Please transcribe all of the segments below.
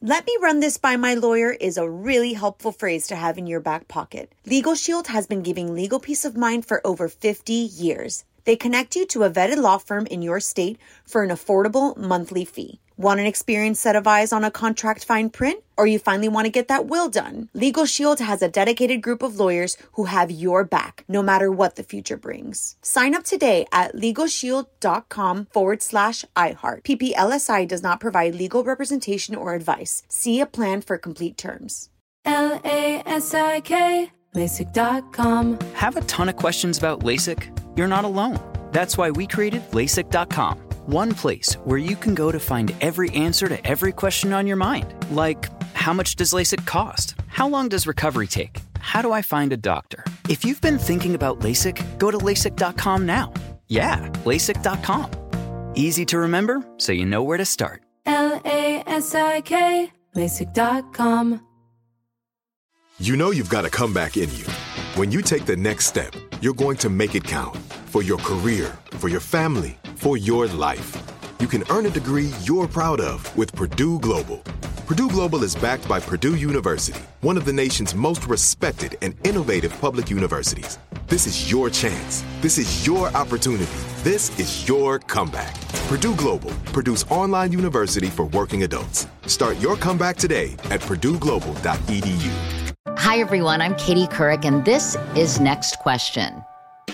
"Let me run this by my lawyer" is a really helpful phrase to have in your back pocket. Legal Shield has been giving legal peace of mind for over 50 years. They connect you to a vetted law firm in your state for an affordable monthly fee. Want an experienced set of eyes on a contract fine print? Or you finally want to get that will done? Legal Shield has a dedicated group of lawyers who have your back, no matter what the future brings. Sign up today at LegalShield.com/iHeart. PPLSI does not provide legal representation or advice. See a plan for complete terms. LASIK, LASIK.com. Have a ton of questions about LASIK? You're not alone. That's why we created LASIK.com. One place where you can go to find every answer to every question on your mind. Like, how much does LASIK cost? How long does recovery take? How do I find a doctor? If you've been thinking about LASIK, go to LASIK.com now. Yeah, LASIK.com. Easy to remember, so you know where to start. LASIK, LASIK.com. You know you've got a comeback in you. When you take the next step, you're going to make it count. For your career, for your family, for your life. You can earn a degree you're proud of with Purdue Global. Purdue Global is backed by Purdue University, one of the nation's most respected and innovative public universities. This is your chance. This is your opportunity. This is your comeback. Purdue Global, Purdue's online university for working adults. Start your comeback today at purdueglobal.edu. Hi, everyone. I'm Katie Couric, and this is Next Question.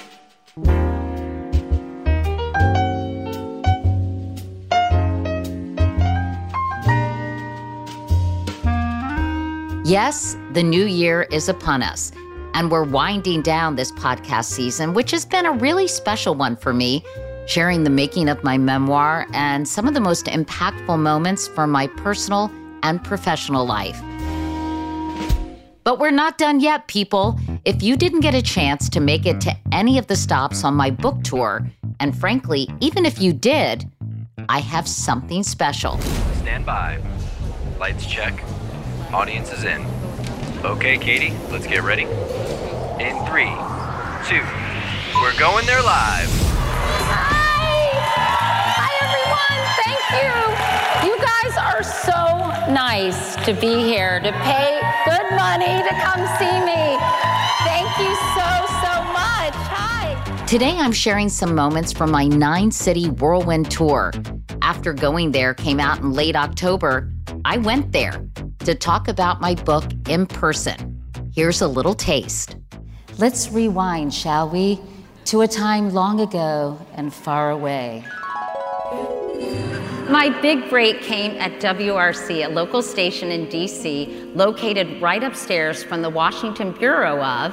Yes, the new year is upon us, and we're winding down this podcast season, which has been a really special one for me, sharing the making of my memoir and some of the most impactful moments from my personal and professional life. But we're not done yet, people. If you didn't get a chance to make it to any of the stops on my book tour, and frankly, even if you did, I have something special. Stand by. Lights check. Audience is in. Okay, Katie, let's get ready. In 3, 2, we're going there live. Hi, everyone. Thank you. You guys are so nice to be here, to pay good money to come see me. Thank you so much. Hi. Today, I'm sharing some moments from my 9-city whirlwind tour. After going there came out in late October, I went there to talk about my book in person. Here's a little taste. Let's rewind, shall we, to a time long ago and far away. My big break came at WRC, a local station in DC, located right upstairs from the Washington Bureau of.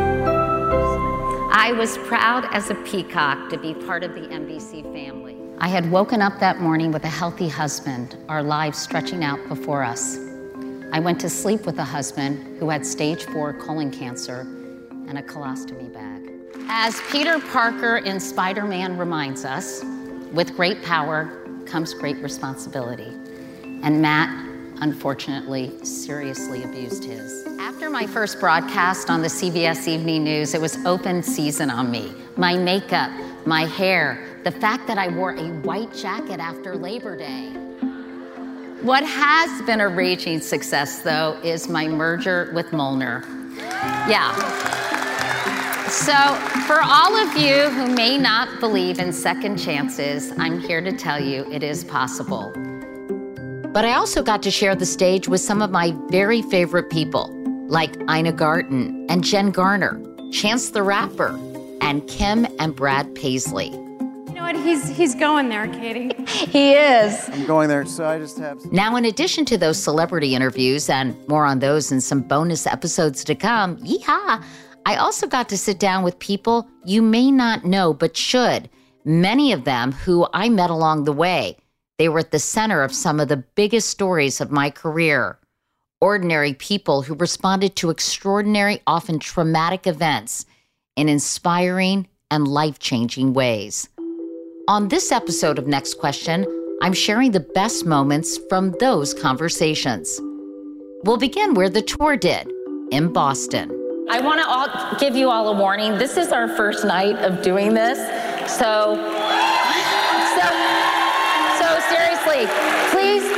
I was proud as a peacock to be part of the NBC family. I had woken up that morning with a healthy husband, our lives stretching out before us. I went to sleep with a husband who had stage 4 colon cancer and a colostomy bag. As Peter Parker in Spider-Man reminds us, with great power comes great responsibility. And Matt, unfortunately, seriously abused his. After my first broadcast on the CBS Evening News, it was open season on me. My makeup, my hair, the fact that I wore a white jacket after Labor Day. What has been a raging success, though, is my merger with Molnar. Yeah. So for all of you who may not believe in second chances, I'm here to tell you it is possible. But I also got to share the stage with some of my very favorite people, like Ina Garten and Jen Garner, Chance the Rapper, and Kim and Brad Paisley. You know what? He's going there, Katie. He is. I'm going there, so I just have... Now, in addition to those celebrity interviews, and more on those in some bonus episodes to come, yeehaw, I also got to sit down with people you may not know but should, many of them who I met along the way. They were at the center of some of the biggest stories of my career. Ordinary people who responded to extraordinary, often traumatic events in inspiring and life-changing ways. On this episode of Next Question, I'm sharing the best moments from those conversations. We'll begin where the tour did, in Boston. I want to give you all a warning. This is our first night of doing this. So seriously, please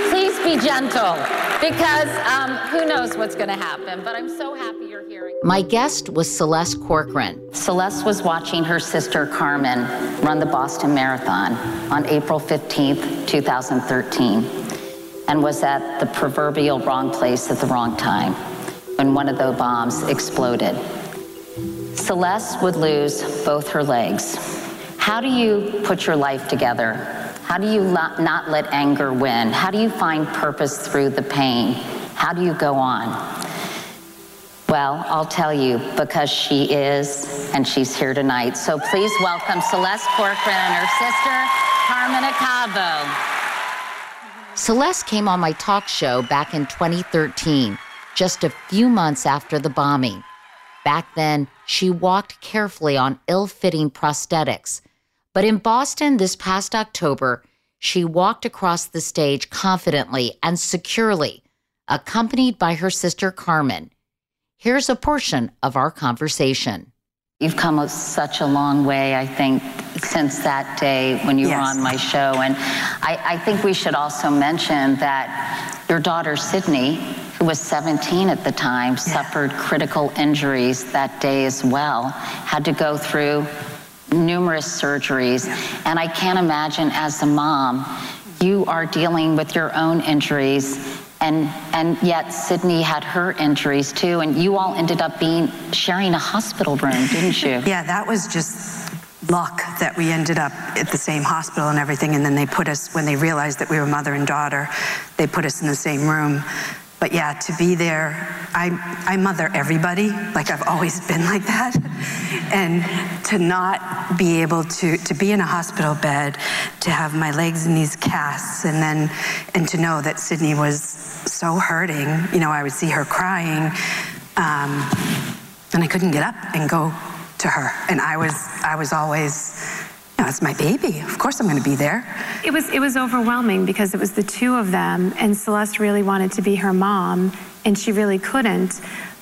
be gentle, because who knows what's going to happen. But I'm so happy you're here. My guest was Celeste Corcoran. Celeste was watching her sister Carmen run the Boston Marathon on April 15th, 2013, and was at the proverbial wrong place at the wrong time when one of those bombs exploded. Celeste would lose both her legs. How do you put your life together? How do you not let anger win? How do you find purpose through the pain? How do you go on? Well, I'll tell you, because she is, and she's here tonight. So please welcome Celeste Corcoran and her sister, Carmen Acabo. Celeste came on my talk show back in 2013, just a few months after the bombing. Back then, she walked carefully on ill-fitting prosthetics. But in Boston this past October, she walked across the stage confidently and securely, accompanied by her sister Carmen. Here's a portion of our conversation. You've come such a long way, I think, since that day when you were on my show. And I think we should also mention that your daughter, Sydney, who was 17 at the time, suffered critical injuries that day as well, had to go through numerous surgeries. And I can't imagine, as a mom, you are dealing with your own injuries, and yet Sydney had her injuries too, and you all ended up sharing a hospital room, didn't you? Yeah, that was just luck that we ended up at the same hospital and everything, and then they put us, when they realized that we were mother and daughter, they put us in the same room. But yeah, to be there, I mother everybody, like I've always been like that. And to not be able to be in a hospital bed, to have my legs in these casts, and to know that Sydney was so hurting, you know, I would see her crying, and I couldn't get up and go to her. And I was always, you know, it's my baby. Of course I'm going to be there. It was overwhelming because it was the two of them, and Celeste really wanted to be her mom, and she really couldn't.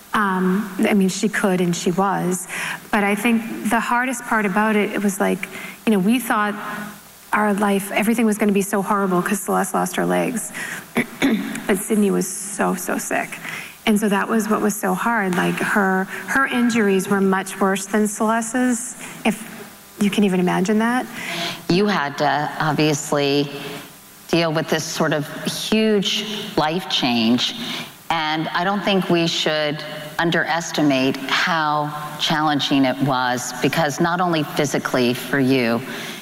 I mean, she could and she was, but I think the hardest part about it was like, you know, we thought our life, everything was going to be so horrible because Celeste lost her legs, but Sydney was so sick. And so that was what was so hard. Like her injuries were much worse than Celeste's, if you can even imagine that. You had to obviously deal with this sort of huge life change. And I don't think we should underestimate how challenging it was, because not only physically for you,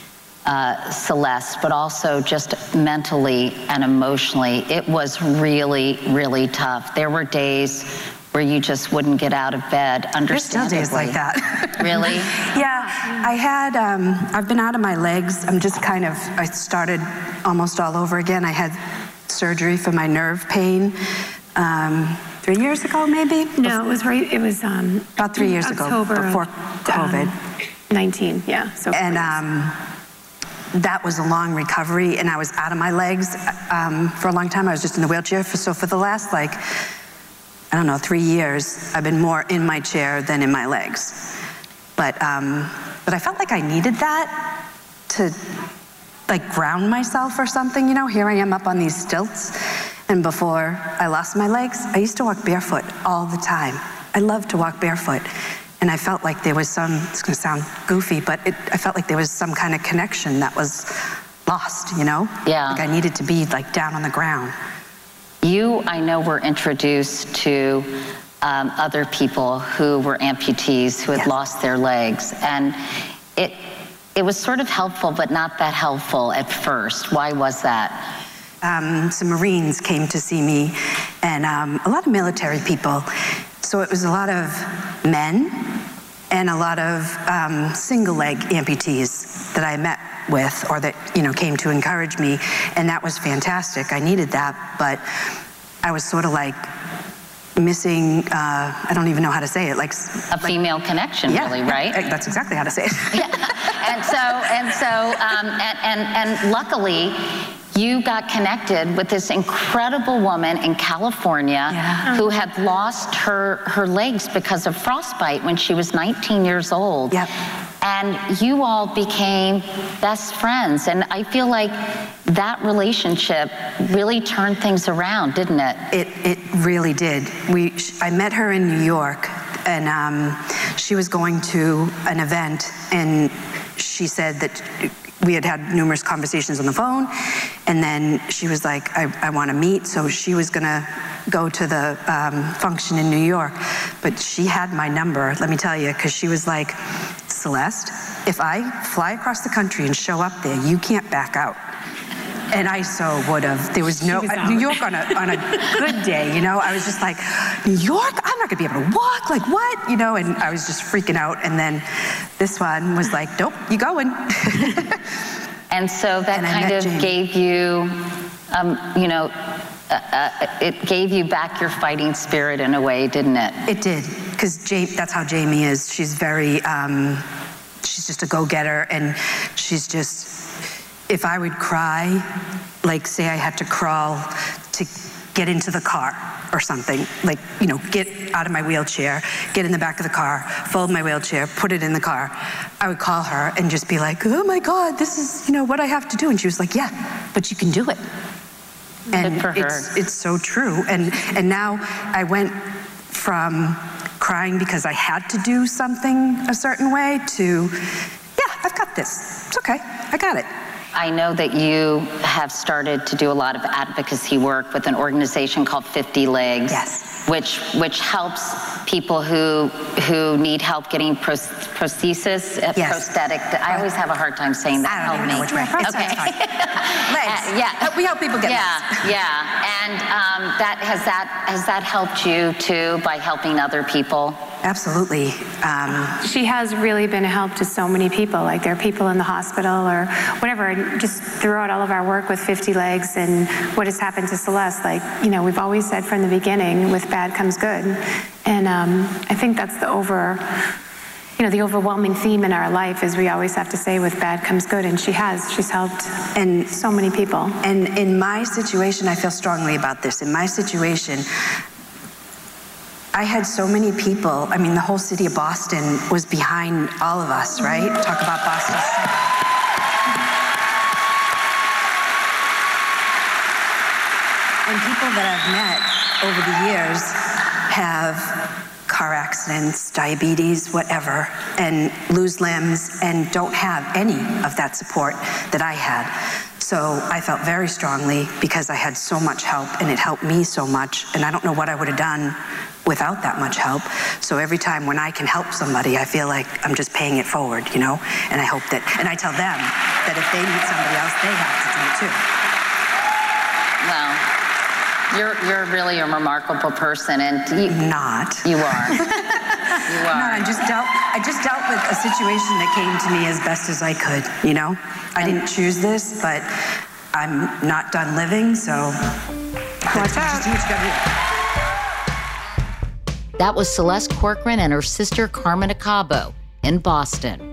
Celeste, but also just mentally and emotionally, it was really, really tough. There were days where you just wouldn't get out of bed, understandably. There's still days like that. Really? Yeah, I had, I've been out of my legs. I started almost all over again. I had surgery for my nerve pain 3 years ago, maybe? No, it was about 3 years October ago, before COVID. 19, yeah. So and that was a long recovery, and I was out of my legs for a long time. I was just in the wheelchair. So for the last, like, I don't know, 3 years, I've been more in my chair than in my legs. But I felt like I needed that to, like, ground myself or something, you know? Here I am up on these stilts, and before I lost my legs, I used to walk barefoot all the time. I loved to walk barefoot. And I felt like there was it's gonna sound goofy, but I felt like there was some kind of connection that was lost, you know? Yeah. Like I needed to be, like, down on the ground. You, I know, were introduced to other people who were amputees who had lost their legs. And it was sort of helpful, but not that helpful at first. Why was that? Some Marines came to see me, and a lot of military people. So it was a lot of men and a lot of single leg amputees that I met with, or that, you know, came to encourage me, and that was fantastic. I needed that, but I was sort of like missing, I don't even know how to say it, like a female connection, really, right? That's exactly how to say it. Yeah. And luckily, you got connected with this incredible woman in California who had lost her legs because of frostbite when she was 19 years old. Yep. And you all became best friends. And I feel like that relationship really turned things around, didn't it? It really did. I met her in New York, and she was going to an event, and she said that we had had numerous conversations on the phone, and then she was like, I want to meet. So she was going to go to the function in New York, but she had my number, let me tell you, because she was like, Celeste, if I fly across the country and show up there, you can't back out. And I so would have. There was no, New York on a good day, you know, I was just like, New York? I'm not gonna be able to walk, like what? You know, and I was just freaking out. And then this one was like, nope, you going. And so that kind of gave you, you know, it gave you back your fighting spirit in a way, didn't it? It did, because that's how Jamie is. She's very, she's just a go-getter, and she's just, if I would cry, like say I had to crawl to get into the car or something, like, you know, get out of my wheelchair, get in the back of the car, fold my wheelchair, put it in the car, I would call her and just be like, oh my God, this is, you know, what I have to do. And she was like, yeah, but you can do it. And it's so true. And now I went from crying because I had to do something a certain way to, yeah, I've got this. It's okay. I got it. I know that you have started to do a lot of advocacy work with an organization called 50 Legs. Yes. Which helps people who need help getting prosthesis, yes. Prosthetic. I always have a hard time saying that. I don't know which way. Okay. Legs. Yeah. We help people get legs. Yeah. And has that helped you too by helping other people? Absolutely. She has really been a help to so many people. Like there are people in the hospital or whatever. And just throughout all of our work with 50 Legs and what has happened to Celeste, like, you know, we've always said from the beginning, with bad comes good. And I think that's the overwhelming theme in our life is we always have to say with bad comes good. And she's helped and so many people. And in my situation, I feel strongly about this. In my situation, I had so many people, I mean, the whole city of Boston was behind all of us, right? Talk about Boston. And people that I've met over the years have car accidents, diabetes, whatever, and lose limbs and don't have any of that support that I had. So I felt very strongly because I had so much help and it helped me so much, and I don't know what I would have done without that much help. So every time when I can help somebody, I feel like I'm just paying it forward, you know? And I hope that, and I tell them that if they need somebody else, they have to do it too. Well, you're really a remarkable person, and you are. You are. No, I just dealt with a situation that came to me as best as I could, you know? I didn't choose this, but I'm not done living, so watch out. That was Celeste Corcoran and her sister Carmen Acabo in Boston.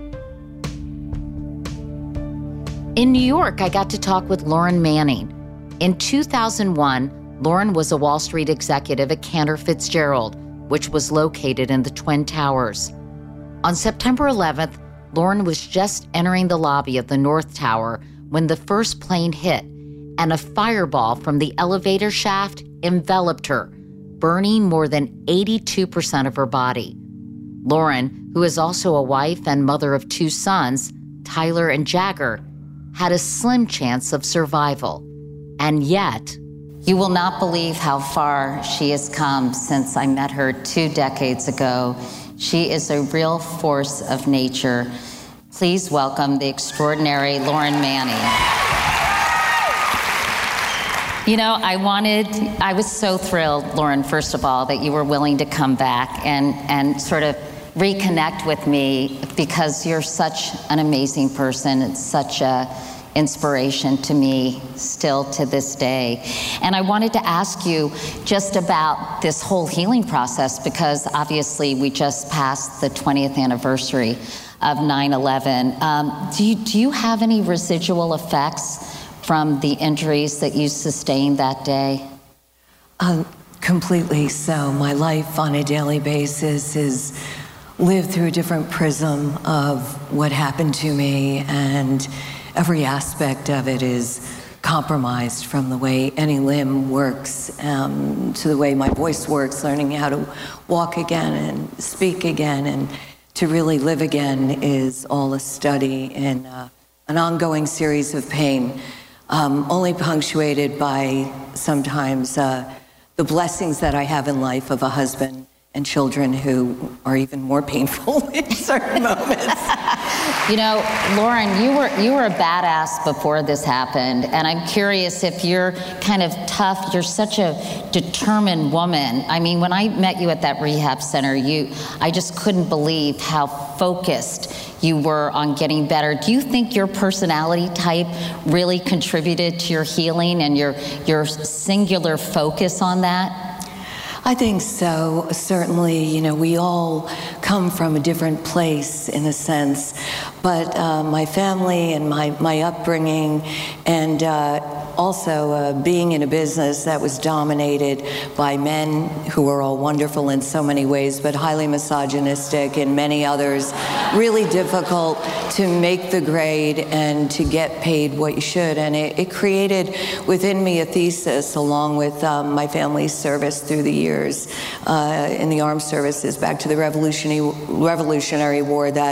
In New York, I got to talk with Lauren Manning. In 2001, Lauren was a Wall Street executive at Cantor Fitzgerald, which was located in the Twin Towers. On September 11th, Lauren was just entering the lobby of the North Tower when the first plane hit, and a fireball from the elevator shaft enveloped her, burning more than 82% of her body. Lauren, who is also a wife and mother of 2 sons, Tyler and Jagger, had a slim chance of survival. And yet, you will not believe how far she has come since I met her 2 decades ago. She is a real force of nature. Please welcome the extraordinary Lauren Manning. You know, I was so thrilled, Lauren, first of all, that you were willing to come back and sort of reconnect with me, because you're such an amazing person. It's such a inspiration to me still to this day. And I wanted to ask you just about this whole healing process, because obviously we just passed the 20th anniversary of 9/11. Do you have any residual effects from the injuries that you sustained that day? Completely so. My life on a daily basis is live through a different prism of what happened to me, and every aspect of it is compromised, from the way any limb works to the way my voice works, learning how to walk again and speak again and to really live again is all a study in an ongoing series of pain, only punctuated by sometimes the blessings that I have in life of a husband and children who are even more painful in certain moments. You know, Lauren, you were a badass before this happened, and I'm curious if you're kind of tough. You're such a determined woman. I mean, when I met you at that rehab center, I just couldn't believe how focused you were on getting better. Do you think your personality type really contributed to your healing and your singular focus on that? I think so. Certainly, you know, we all come from a different place in a sense, but my family and my upbringing and also being in a business that was dominated by men who were all wonderful in so many ways, but highly misogynistic and many others, really difficult to make the grade and to get paid what you should. And it created within me a thesis, along with my family's service through the years in the armed services back to the Revolutionary War, that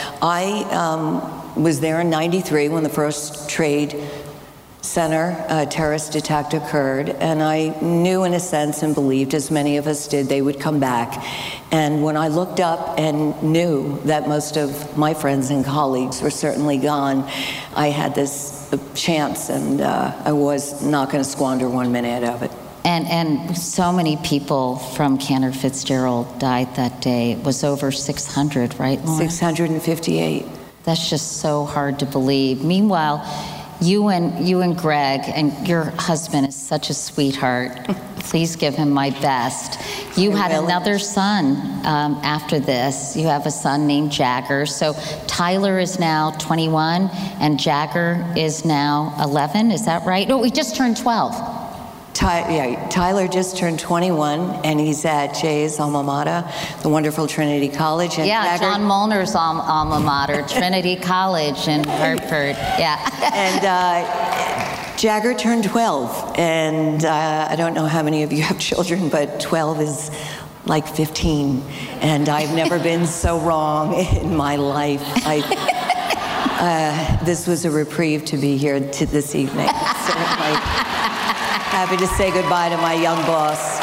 I was there in '93 when the first Trade Center terrorist attack occurred, and I knew in a sense and believed, as many of us did, they would come back. And when I looked up and knew that most of my friends and colleagues were certainly gone, I had this chance, and I was not going to squander 1 minute of it. And so many people from Cantor Fitzgerald died that day. It was over 600, right, Lauren? 658. That's just so hard to believe. Meanwhile, you and Greg, and your husband is such a sweetheart. Please give him my best. You had another son after this. You have a son named Jagger. So Tyler is now 21 and Jagger is now 11. Is that right? No, we just turned 12. Tyler just turned 21, and he's at Jay's alma mater, the wonderful Trinity College. And yeah, John Molnar's alma mater, Trinity College in Hartford. Yeah. And Jagger turned 12, and I don't know how many of you have children, but 12 is like 15, and I've never been so wrong in my life. This was a reprieve to be here this evening. Certainly. Happy to say goodbye to my young boss.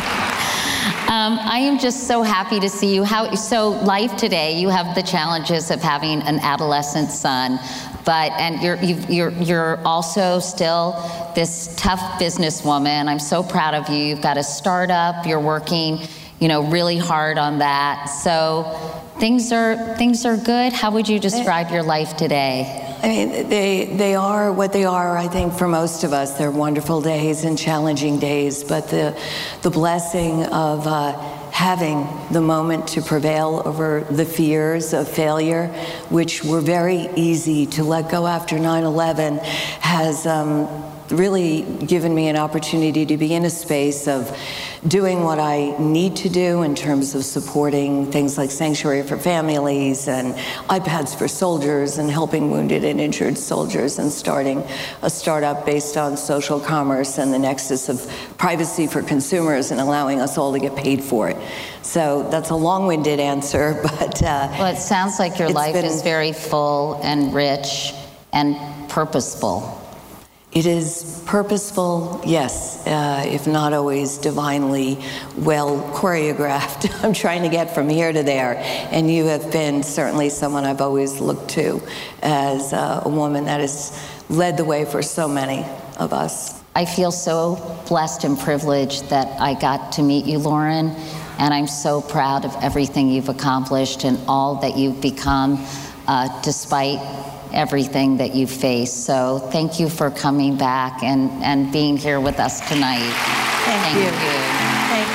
I am just so happy to see you. So life today, you have the challenges of having an adolescent son, and you're also still this tough businesswoman. I'm so proud of you. You've got a startup. You're working, really hard on that. So things are good. How would you describe your life today? I mean, they are what they are, I think, for most of us. They're wonderful days and challenging days, but the blessing of having the moment to prevail over the fears of failure, which were very easy to let go after 9/11, has really given me an opportunity to be in a space of doing what I need to do in terms of supporting things like Sanctuary for Families and iPads for Soldiers and helping wounded and injured soldiers, and starting a startup based on social commerce and the nexus of privacy for consumers and allowing us all to get paid for it. So that's a long-winded answer, but well, it sounds like your life is very full and rich and purposeful. It is purposeful, yes, if not always divinely well choreographed. I'm trying to get from here to there, and you have been certainly someone I've always looked to as a woman that has led the way for so many of us. I feel so blessed and privileged that I got to meet you, Lauren, and I'm so proud of everything you've accomplished and all that you've become, despite everything that you face. So thank you for coming back and being here with us tonight. Thank you. Thank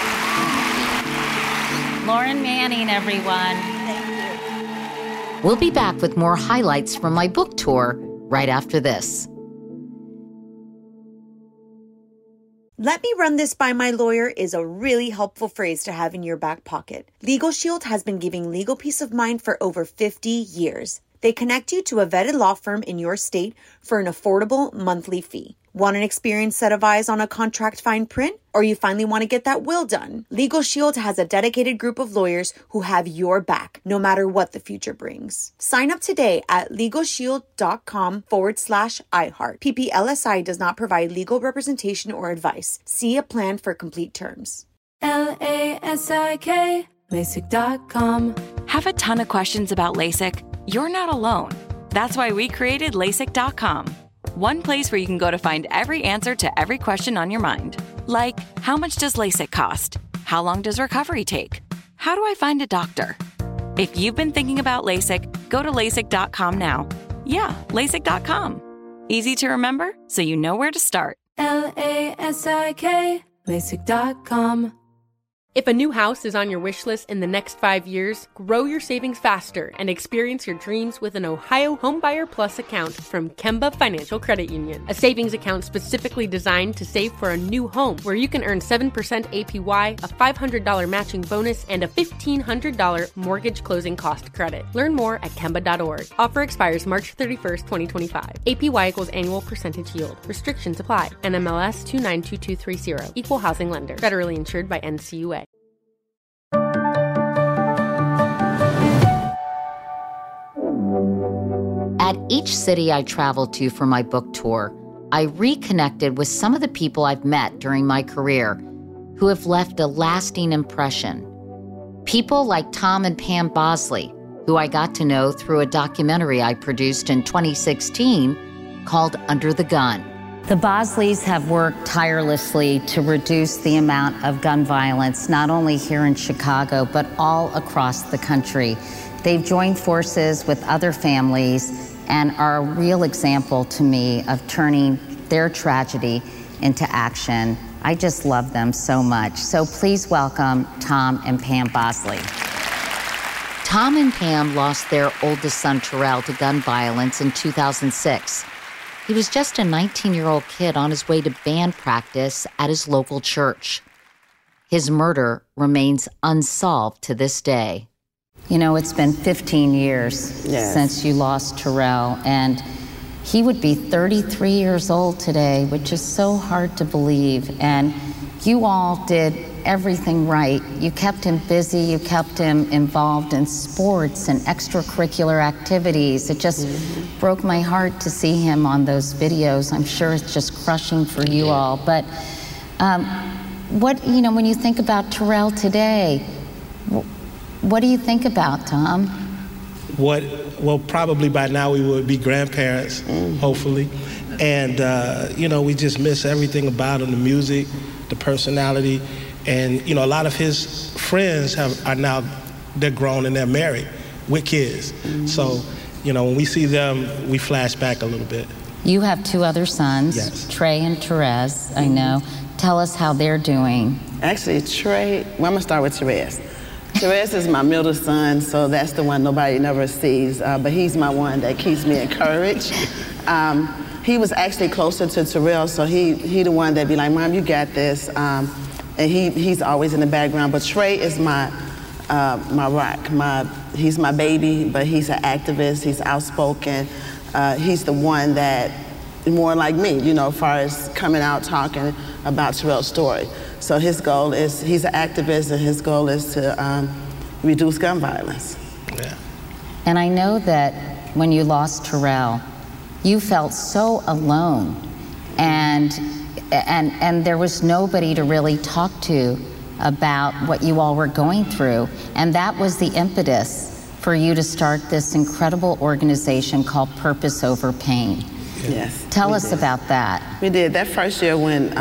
you. Lauren Manning, everyone. Thank you. We'll be back with more highlights from my book tour right after this. Let me run this by my lawyer is a really helpful phrase to have in your back pocket. Legal Shield has been giving legal peace of mind for over 50 years. They connect you to a vetted law firm in your state for an affordable monthly fee. Want an experienced set of eyes on a contract fine print? Or you finally want to get that will done? Legal Shield has a dedicated group of lawyers who have your back, no matter what the future brings. Sign up today at LegalShield.com/iHeart. PPLSI does not provide legal representation or advice. See a plan for complete terms. LASIK, LASIK.com. Have a ton of questions about LASIK? You're not alone. That's why we created LASIK.com. One place where you can go to find every answer to every question on your mind. Like, how much does LASIK cost? How long does recovery take? How do I find a doctor? If you've been thinking about LASIK, go to LASIK.com now. Yeah, LASIK.com. Easy to remember, so you know where to start. LASIK, LASIK.com. If a new house is on your wish list in the next 5 years, grow your savings faster and experience your dreams with an Ohio Homebuyer Plus account from Kemba Financial Credit Union. A savings account specifically designed to save for a new home, where you can earn 7% APY, a $500 matching bonus, and a $1,500 mortgage closing cost credit. Learn more at Kemba.org. Offer expires March 31st, 2025. APY equals annual percentage yield. Restrictions apply. NMLS 292230. Equal housing lender. Federally insured by NCUA. At each city I traveled to for my book tour, I reconnected with some of the people I've met during my career who have left a lasting impression. People like Tom and Pam Bosley, who I got to know through a documentary I produced in 2016 called Under the Gun. The Bosleys have worked tirelessly to reduce the amount of gun violence, not only here in Chicago, but all across the country. They've joined forces with other families and are a real example to me of turning their tragedy into action. I just love them so much. So please welcome Tom and Pam Bosley. Tom and Pam lost their oldest son, Terrell, to gun violence in 2006. He was just a 19-year-old kid on his way to band practice at his local church. His murder remains unsolved to this day. You know, it's been 15 years since you lost Terrell, and he would be 33 years old today, which is so hard to believe. And you all did everything right. You kept him busy, you kept him involved in sports and extracurricular activities. It just broke my heart to see him on those videos. I'm sure it's just crushing for you all. But when you think about Terrell today, what do you think about, Tom? Well, probably by now we would be grandparents, hopefully. And, we just miss everything about him, the music, the personality. And, a lot of his friends they're grown and they're married with kids. So, when we see them, we flash back a little bit. You have two other sons, Trey and Therese, I know. Tell us how they're doing. Actually, Trey, I'm going to start with Therese. Therese is my middle son, so that's the one nobody never sees, but he's my one that keeps me encouraged. He was actually closer to Terrell, so he the one that'd be like, Mom, you got this, and he's always in the background. But Trey is my rock. He's my baby, but he's an activist. He's outspoken. He's the one that more like me, as far as coming out talking about Terrell's story. So his goal is, he's an activist, and his goal is to reduce gun violence. Yeah. And I know that when you lost Terrell, you felt so alone, and there was nobody to really talk to about what you all were going through. And that was the impetus for you to start this incredible organization called Purpose Over Pain. Yes. Tell us about that. We did. That first year when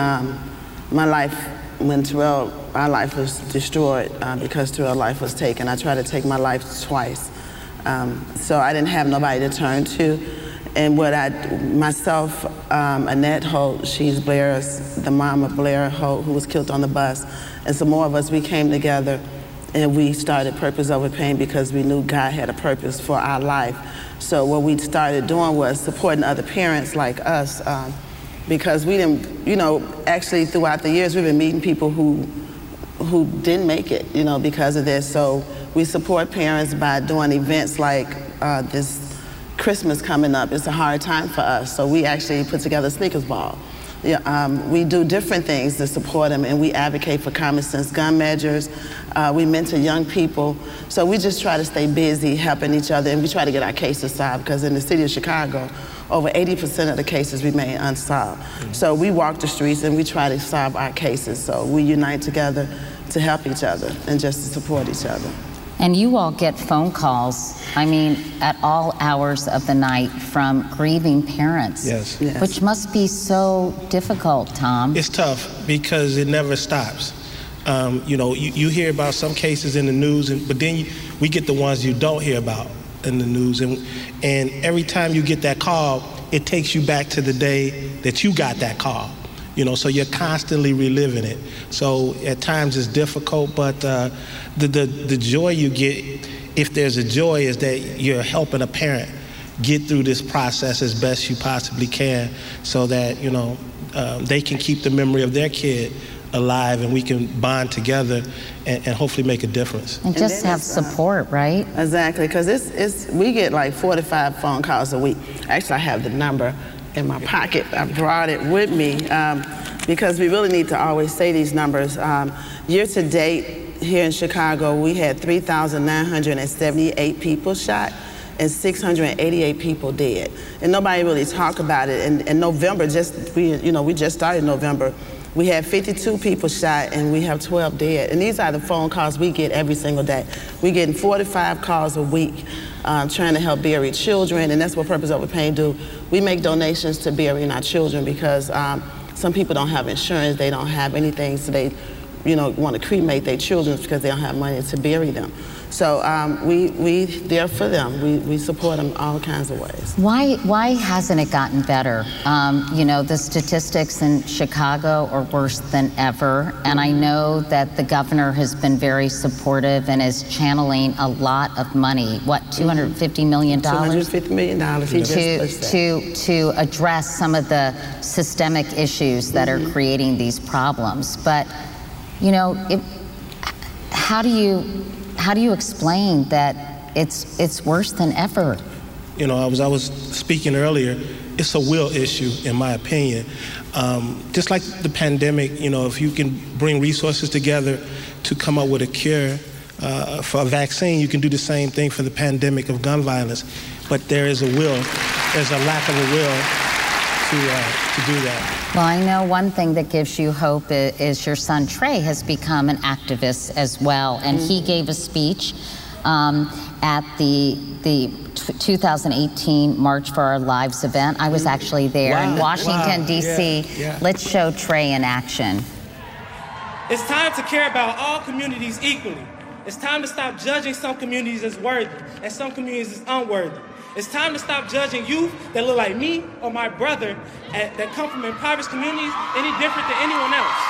our life was destroyed because Terrell's life was taken, I tried to take my life twice. So I didn't have nobody to turn to. And myself, Annette Holt, she's the mom of Blair Holt, who was killed on the bus, and some more of us, we came together and we started Purpose Over Pain because we knew God had a purpose for our life. So what we started doing was supporting other parents like us because we didn't, actually throughout the years we've been meeting people who didn't make it, because of this. So we support parents by doing events like this Christmas coming up. It's a hard time for us, so we actually put together a sneakers ball. We do different things to support them, and we advocate for common sense gun measures. We mentor young people. So we just try to stay busy helping each other, and we try to get our cases solved, because in the city of Chicago, over 80% of the cases remain unsolved. So we walk the streets and we try to solve our cases. So we unite together to help each other and just to support each other. And you all get phone calls, at all hours of the night from grieving parents. Yes. Which must be so difficult, Tom. It's tough because it never stops. You hear about some cases in the news, but then we get the ones you don't hear about in the news. And every time you get that call, it takes you back to the day that you got that call. So you're constantly reliving it. So at times it's difficult, but the joy you get, if there's a joy, is that you're helping a parent get through this process as best you possibly can, so that they can keep the memory of their kid alive, and we can bond together and hopefully make a difference. And just have support, right? Exactly, because we get like 4 to 5 phone calls a week. Actually, I have the number in my pocket. I brought it with me because we really need to always say these numbers. Year to date here in Chicago, we had 3,978 people shot and 688 people dead. And nobody really talk about it. And in November, we just started November, we had 52 people shot and we have 12 dead. And these are the phone calls we get every single day. We're getting 4 to 5 calls a week trying to help bury children, and that's what Purpose Over Pain do. We make donations to burying our children because some people don't have insurance, they don't have anything, so they want to cremate their children because they don't have money to bury them. So we there for them. We support them all kinds of ways. Why hasn't it gotten better? The statistics in Chicago are worse than ever, and I know that the governor has been very supportive and is channeling a lot of money. What, $250 million? $250 million. He just to address some of the systemic issues that are creating these problems. But how do you explain that it's worse than ever? I was speaking earlier, it's a will issue, in my opinion. Just like the pandemic, if you can bring resources together to come up with a cure for a vaccine, you can do the same thing for the pandemic of gun violence. But there's a lack of a will to do that. Well, I know one thing that gives you hope is your son Trey has become an activist as well, and he gave a speech at the 2018 March for Our Lives event. I was actually there in Washington, D.C. Yeah. Let's show Trey in action. It's time to care about all communities equally. It's time to stop judging some communities as worthy and some communities as unworthy. It's time to stop judging youth that look like me or my brother that come from impoverished communities any different than anyone else.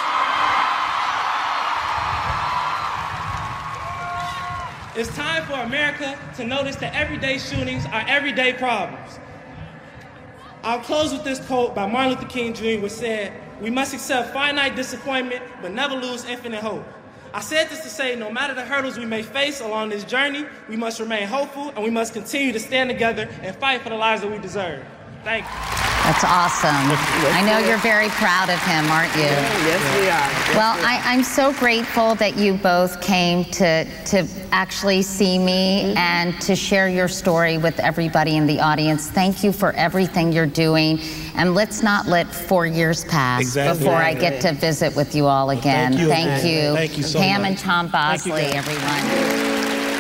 It's time for America to notice that everyday shootings are everyday problems. I'll close with this quote by Martin Luther King Jr., which said, "We must accept finite disappointment, but never lose infinite hope." I said this to say, no matter the hurdles we may face along this journey, we must remain hopeful and we must continue to stand together and fight for the lives that we deserve. Thank you. That's awesome. I know you're very proud of him, aren't you? Yes, we are. Yes, well, I'm so grateful that you both came to actually see me and to share your story with everybody in the audience. Thank you for everything you're doing. And let's not let 4 years pass before I get to visit with you all again. Thank you. Thank you so Pam much. and Tom Bosley, everyone.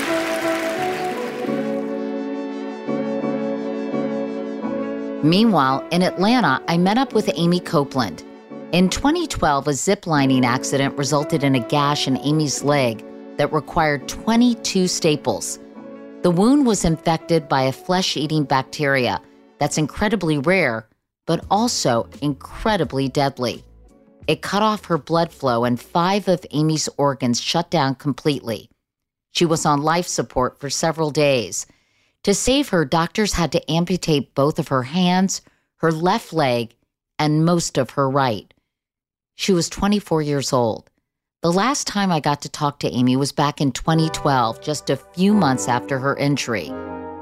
Meanwhile, in Atlanta, I met up with Amy Copeland. In 2012, a ziplining accident resulted in a gash in Amy's leg that required 22 staples. The wound was infected by a flesh-eating bacteria that's incredibly rare, but also incredibly deadly. It cut off her blood flow and 5 of Amy's organs shut down completely. She was on life support for several days. To save her, doctors had to amputate both of her hands, her left leg, and most of her right. She was 24 years old. The last time I got to talk to Amy was back in 2012, just a few months after her injury.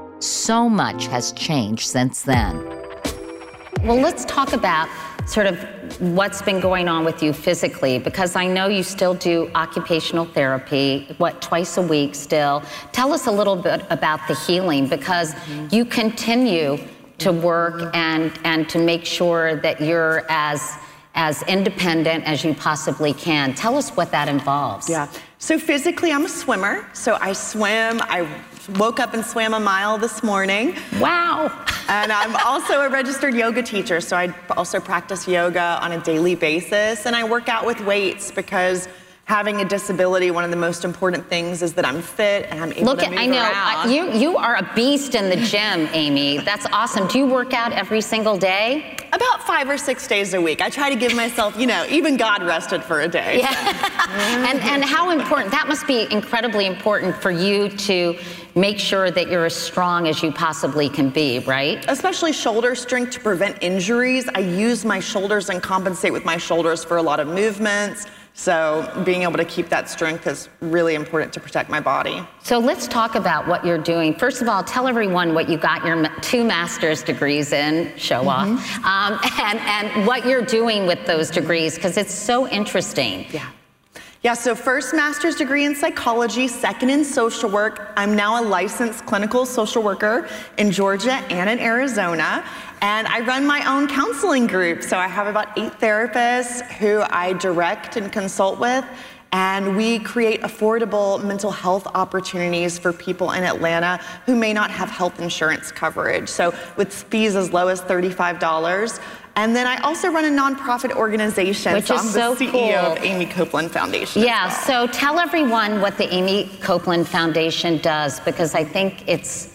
So much has changed since then. Well, let's talk about sort of what's been going on with you physically, because I know you still do occupational therapy, twice a week still. Tell us a little bit about the healing, because you continue to work and to make sure that you're as independent as you possibly can. Tell us what that involves. Yeah, so physically I'm a swimmer, so I swim. I woke up and swam a mile this morning. Wow. And I'm also a registered yoga teacher, so I also practice yoga on a daily basis, and I work out with weights because having a disability, one of the most important things is that I'm fit and I'm able to move around. You are a beast in the gym, Amy. That's awesome. Do you work out every single day? About 5 or 6 days a week. I try to give myself, even God rested for a day. Yeah. And how important, that must be incredibly important for you to make sure that you're as strong as you possibly can be, right? Especially shoulder strength to prevent injuries. I use my shoulders and compensate with my shoulders for a lot of movements. So being able to keep that strength is really important to protect my body. So let's talk about what you're doing. First of all, tell everyone what you got your 2 master's degrees in, show off, and what you're doing with those degrees, because it's so interesting. Yeah, so first master's degree in psychology, second in social work. I'm now a licensed clinical social worker in Georgia and in Arizona. And I run my own counseling group. So I have about 8 therapists who I direct and consult with. And we create affordable mental health opportunities for people in Atlanta who may not have health insurance coverage. So with fees as low as $35. And then I also run a nonprofit organization. Which is so I'm the CEO cool. of Amy Copeland Foundation. Yeah, so tell everyone what the Amy Copeland Foundation does, because I think it's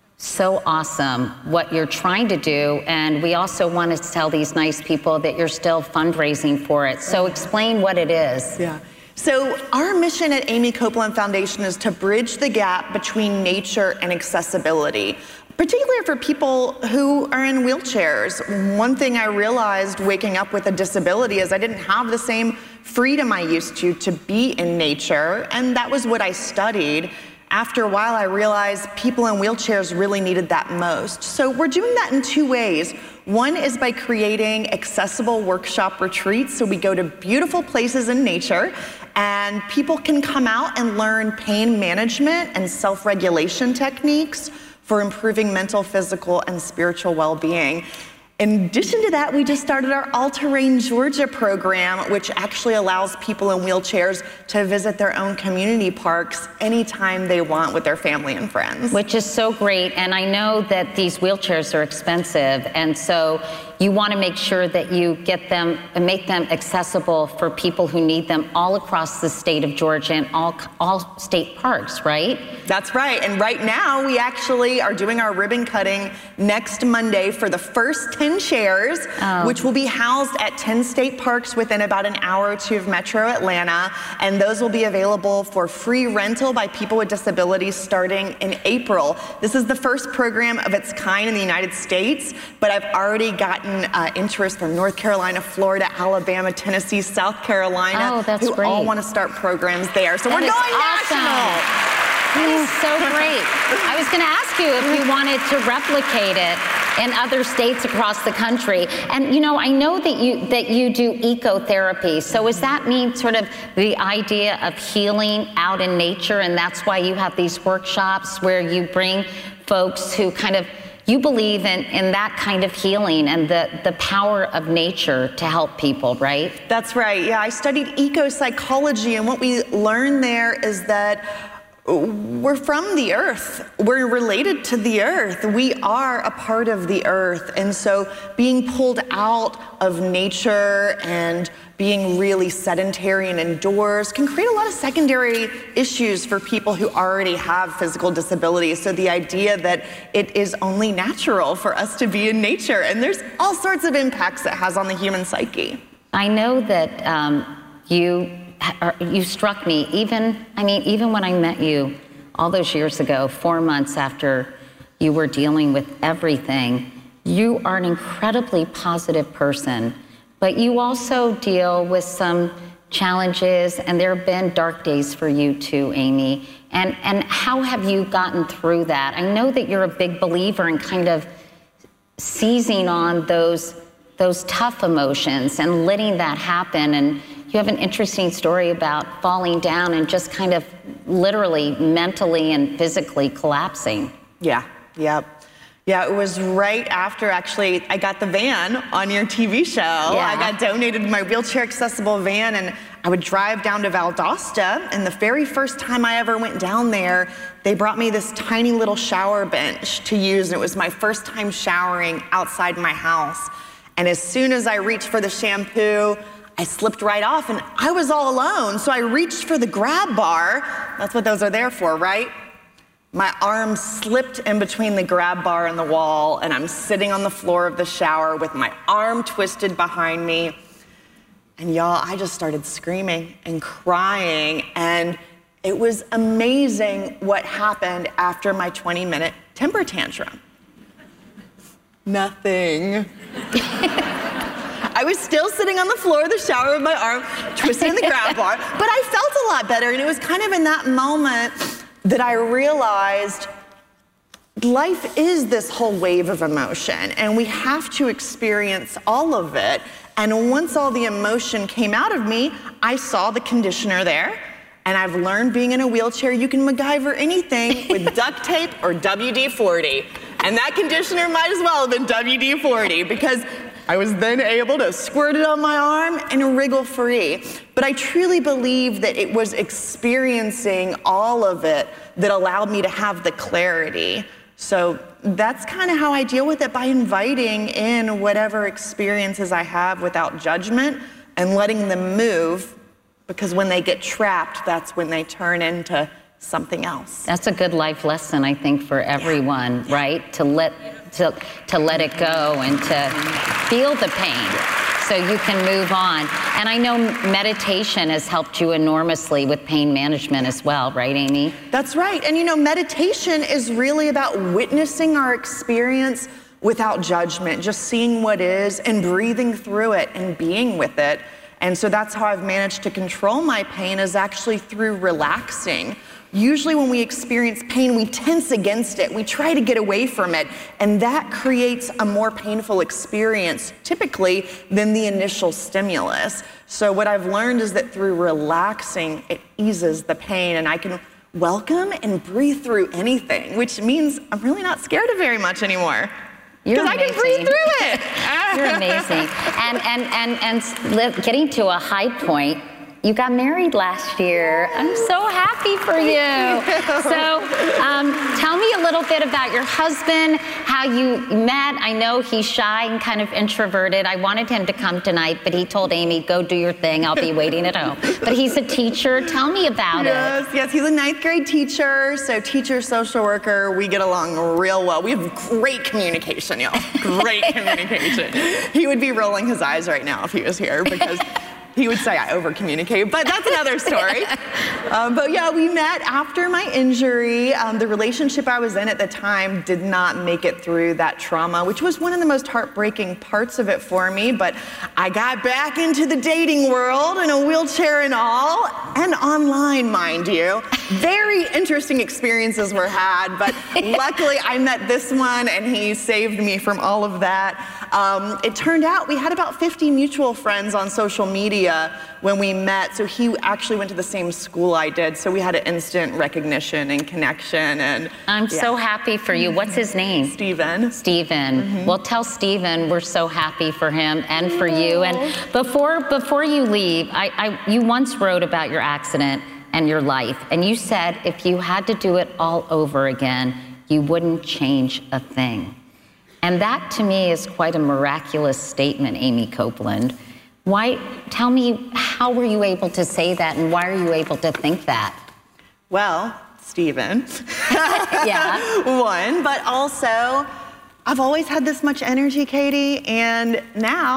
so awesome what you're trying to do. And we also want to tell these nice people that you're still fundraising for it. So explain what it is. Yeah. So our mission at Amy Copeland Foundation is to bridge the gap between nature and accessibility, particularly for people who are in wheelchairs. One thing I realized waking up with a disability is I didn't have the same freedom I used to be in nature, and that was what I studied. After a while, I realized people in wheelchairs really needed that most. So we're doing that in 2 ways. One is by creating accessible workshop retreats. So we go to beautiful places in nature, and people can come out and learn pain management and self-regulation techniques for improving mental, physical, and spiritual well-being. In addition to that, we just started our All Terrain Georgia program, which actually allows people in wheelchairs to visit their own community parks anytime they want with their family and friends. Which is so great. And I know that these wheelchairs are expensive. And so you want to make sure that you get them and make them accessible for people who need them all across the state of Georgia and all state parks, right? That's right. And right now, we actually are doing our ribbon cutting next Monday for the first 10 chairs, which will be housed at 10 state parks within about an hour or 2 of Metro Atlanta. And those will be available for free rental by people with disabilities starting in April. This is the first program of its kind in the United States, but I've already gotten interest from North Carolina, Florida, Alabama, Tennessee, South Carolina, who all want to start programs there. So we're going national. That is so great. I was going to ask you if you wanted to replicate it in other states across the country. And I know that you do ecotherapy. So does that mean sort of the idea of healing out in nature, and that's why you have these workshops where you bring folks who kind of, you believe in that kind of healing and the power of nature to help people, right? That's right. Yeah, I studied eco-psychology, and what we learned there is that we're from the earth. We're related to the earth. We are a part of the earth. And so being pulled out of nature and being really sedentary and indoors can create a lot of secondary issues for people who already have physical disabilities. So the idea that it is only natural for us to be in nature, and there's all sorts of impacts it has on the human psyche. I know that you struck me, even when I met you all those years ago, 4 months after you were dealing with everything, You are an incredibly positive person, but you also deal with some challenges, and there have been dark days for you too, Amy. And how have you gotten through that? I know that you're a big believer in kind of seizing on those tough emotions and letting that happen. And you have an interesting story about falling down and just kind of literally mentally and physically collapsing. Yeah, it was right after, actually, I got the van on your TV show. Yeah. I got donated my wheelchair accessible van, and I would drive down to Valdosta, and the very first time I ever went down there, they brought me this tiny little shower bench to use, and it was my first time showering outside my house. And as soon as I reached for the shampoo, I slipped right off, and I was all alone, so I reached for the grab bar. That's what those are there for, right? My arm slipped in between the grab bar and the wall, and I'm sitting on the floor of the shower with my arm twisted behind me. And y'all, I just started screaming and crying, and it was amazing what happened after my 20-minute temper tantrum. Nothing. I was still sitting on the floor of the shower with my arm twisted in the grab bar, but I felt a lot better, and it was kind of in that moment that I realized life is this whole wave of emotion, and we have to experience all of it. And once all the emotion came out of me, I saw the conditioner there, and I've learned being in a wheelchair, you can MacGyver anything with duct tape or WD-40. And that conditioner might as well have been WD-40, because I was then able to squirt it on my arm and wriggle free. But I truly believe that it was experiencing all of it that allowed me to have the clarity. So that's kind of how I deal with it, by inviting in whatever experiences I have without judgment and letting them move, because when they get trapped, that's when they turn into something else. That's a good life lesson, I think, for everyone, right? To let it go and to feel the pain so you can move on. And I know meditation has helped you enormously with pain management as well, right, Amy? That's right. And meditation is really about witnessing our experience without judgment, just seeing what is and breathing through it and being with it. And so that's how I've managed to control my pain, is actually through relaxing. Usually when we experience pain, we tense against it. We try to get away from it. And that creates a more painful experience, typically, than the initial stimulus. So what I've learned is that through relaxing, it eases the pain, and I can welcome and breathe through anything, which means I'm really not scared of very much anymore. Because I can breathe through it. You're amazing. And getting to a high point, you got married last year. I'm so happy for you. So tell me a little bit about your husband, how you met. I know he's shy and kind of introverted. I wanted him to come tonight, but he told Amy, go do your thing. I'll be waiting at home. But he's a teacher. Tell me about it. Yes, he's a 9th grade teacher. So teacher, social worker, we get along real well. We have great communication, y'all. Great communication. He would be rolling his eyes right now if he was here, because he would say I over-communicate, but that's another story. But yeah, we met after my injury. The relationship I was in at the time did not make it through that trauma, which was one of the most heartbreaking parts of it for me. But I got back into the dating world in a wheelchair and all, and online, mind you. Very interesting experiences were had, but luckily I met this one, and he saved me from all of that. It turned out we had about 50 mutual friends on social media when we met. So he actually went to the same school I did. So we had an instant recognition and connection. And I'm so happy for you. What's his name? Steven. Steven. Mm-hmm. Well, tell Steven we're so happy for him and for you. And before you leave, you once wrote about your accident and your life. And you said if you had to do it all over again, you wouldn't change a thing. And that to me is quite a miraculous statement, Amy Copeland. Tell me, how were you able to say that, and why are you able to think that? Well, Steven. Yeah. One, but also, I've always had this much energy, Katie, and now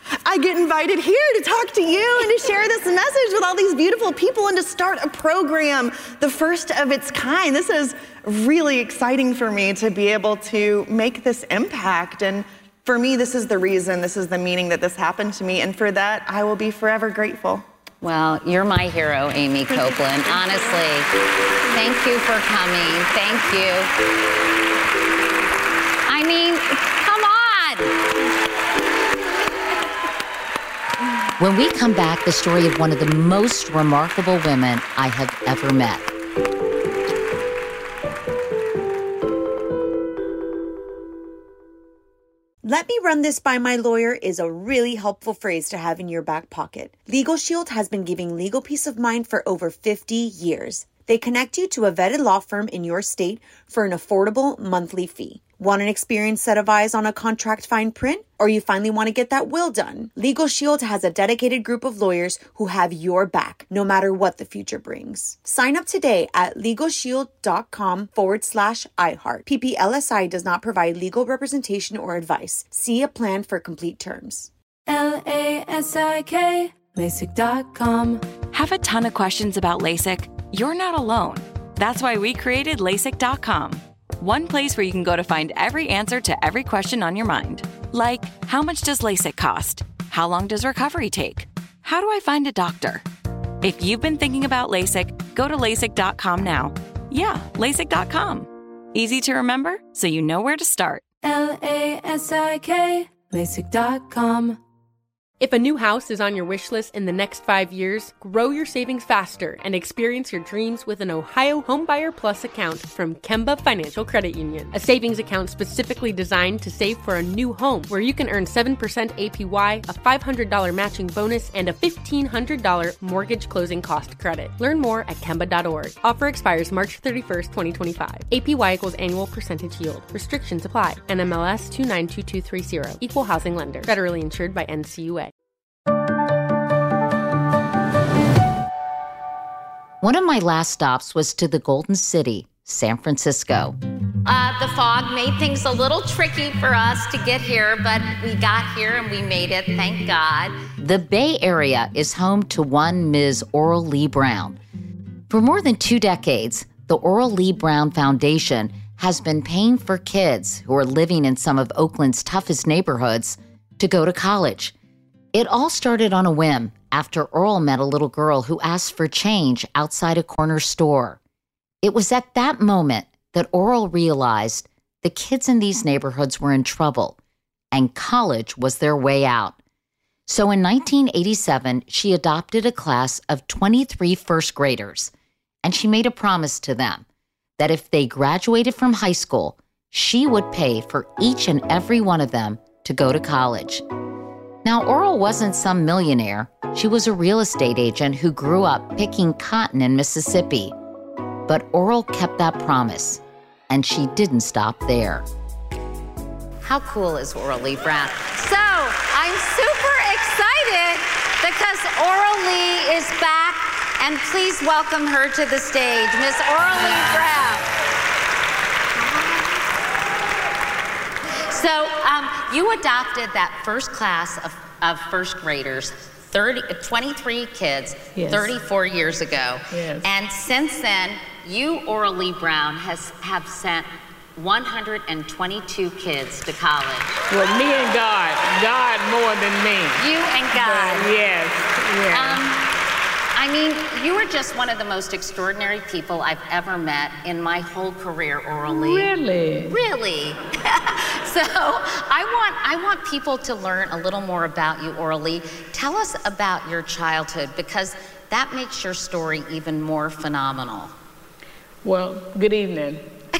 I get invited here to talk to you and to share this message with all these beautiful people and to start a program, the first of its kind. This is really exciting for me to be able to make this impact. And for me, this is the reason, this is the meaning that this happened to me. And for that, I will be forever grateful. Well, you're my hero, Amy Copeland. Honestly, thank you for coming. Thank you. I mean, come on. When we come back, the story of one of the most remarkable women I have ever met. "Let me run this by my lawyer" is a really helpful phrase to have in your back pocket. Legal Shield has been giving legal peace of mind for over 50 years. They connect you to a vetted law firm in your state for an affordable monthly fee. Want an experienced set of eyes on a contract fine print? Or you finally want to get that will done? Legal Shield has a dedicated group of lawyers who have your back, no matter what the future brings. Sign up today at LegalShield.com/iHeart. PPLSI does not provide legal representation or advice. See a plan for complete terms. LASIK, LASIK.com. Have a ton of questions about LASIK? You're not alone. That's why we created LASIK.com. One place where you can go to find every answer to every question on your mind. Like, how much does LASIK cost? How long does recovery take? How do I find a doctor? If you've been thinking about LASIK, go to LASIK.com now. Yeah, LASIK.com. Easy to remember, so you know where to start. LASIK, LASIK.com. If a new house is on your wish list in the next 5 years, grow your savings faster and experience your dreams with an Ohio Homebuyer Plus account from Kemba Financial Credit Union. A savings account specifically designed to save for a new home, where you can earn 7% APY, a $500 matching bonus, and a $1,500 mortgage closing cost credit. Learn more at Kemba.org. Offer expires March 31st, 2025. APY equals annual percentage yield. Restrictions apply. NMLS 292230. Equal housing lender. Federally insured by NCUA. One of my last stops was to the Golden City, San Francisco. The fog made things a little tricky for us to get here, but we got here and we made it, thank God. The Bay Area is home to one Ms. Oral Lee Brown. For more than 2 decades, the Oral Lee Brown Foundation has been paying for kids who are living in some of Oakland's toughest neighborhoods to go to college. It all started on a whim after Oral met a little girl who asked for change outside a corner store. It was at that moment that Oral realized the kids in these neighborhoods were in trouble and college was their way out. So in 1987, she adopted a class of 23 first graders, and she made a promise to them that if they graduated from high school, she would pay for each and every one of them to go to college. Now, Oral wasn't some millionaire. She was a real estate agent who grew up picking cotton in Mississippi. But Oral kept that promise, and she didn't stop there. How cool is Oral Lee Brown? So, I'm super excited because Oral Lee is back, and please welcome her to the stage, Miss Oral Lee Brown. So, you adopted that first class of first graders, 23 kids, yes. 34 years ago. Yes. And since then, you, Oral Lee Brown, have sent 122 kids to college. Well, me and God more than me. You and God. But yes. I mean, you are just one of the most extraordinary people I've ever met in my whole career, Oral Lee. Really? Really. So I want people to learn a little more about you, Oral Lee. Tell us about your childhood, because that makes your story even more phenomenal. Well, good evening.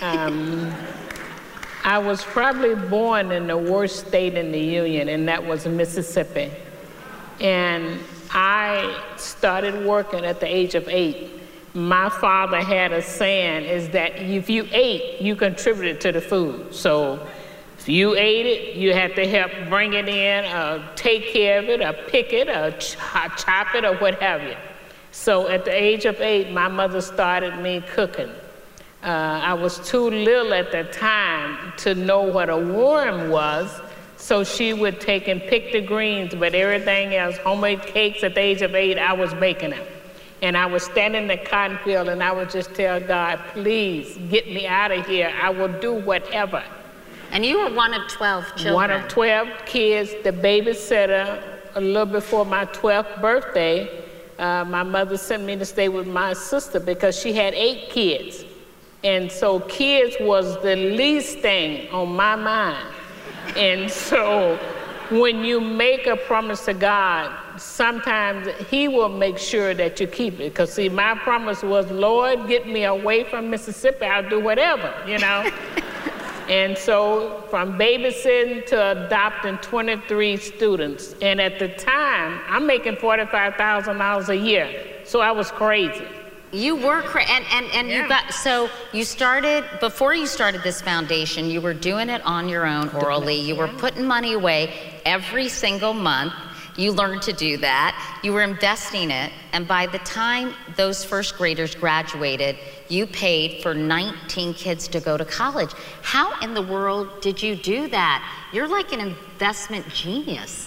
I was probably born in the worst state in the Union, and that was Mississippi. And I started working at the age of 8. My father had a saying, is that if you ate, you contributed to the food. So if you ate it, you had to help bring it in, take care of it, or pick it, or chop it, or what have you. So at the age of 8, my mother started me cooking. I was too little at the time to know what a worm was, So she would take and pick the greens, but everything else, homemade cakes at the age of 8, I was baking them. And I would stand in the cotton field and I would just tell God, please get me out of here. I will do whatever. And you were one of 12 children. One of 12 kids, the babysitter. A little before my 12th birthday, my mother sent me to stay with my sister because she had 8 kids. And so kids was the least thing on my mind. And so when you make a promise to God, sometimes he will make sure that you keep it. Because see, my promise was, Lord, get me away from Mississippi, I'll do whatever, you know. And so from babysitting to adopting 23 students. And at the time, I'm making $45,000 a year. So I was crazy. You were and you got, so you started, before you started this foundation, you were doing it on your own orally. You were putting money away every single month. You learned to do that. You were investing it. And by the time those first graders graduated, you paid for 19 kids to go to college. How in the world did you do that? You're like an investment genius.